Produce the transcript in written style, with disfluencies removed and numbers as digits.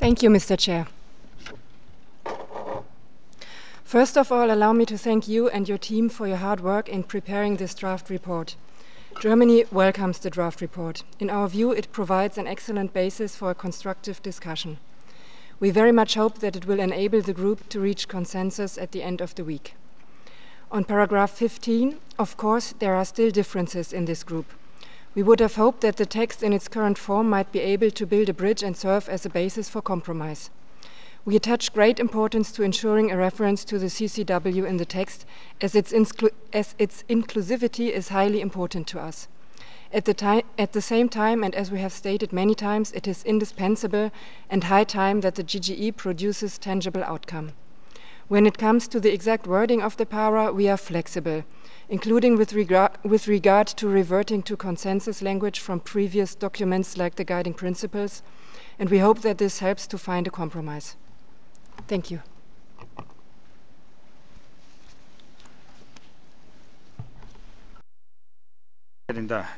Thank you, Mr. Chair. First of all, allow me to thank you and your team for your hard work in preparing this draft report. Germany welcomes the draft report. In our view, it provides an excellent basis for a constructive discussion. We very much hope that it will enable the group to reach consensus at the end of the week. On paragraph 15, of course, there are still differences in this group. We would have hoped that the text in its current form might be able to build a bridge and serve as a basis for compromise. We attach great importance to ensuring a reference to the CCW in the text, as its inclusivity is highly important to us. At the same time, and as we have stated many times, it is indispensable and high time that the GGE produces tangible outcome. When it comes to the exact wording of the para, we are flexible, including with regard to reverting to consensus language from previous documents like the guiding principles, and we hope that this helps to find a compromise. Thank you. In the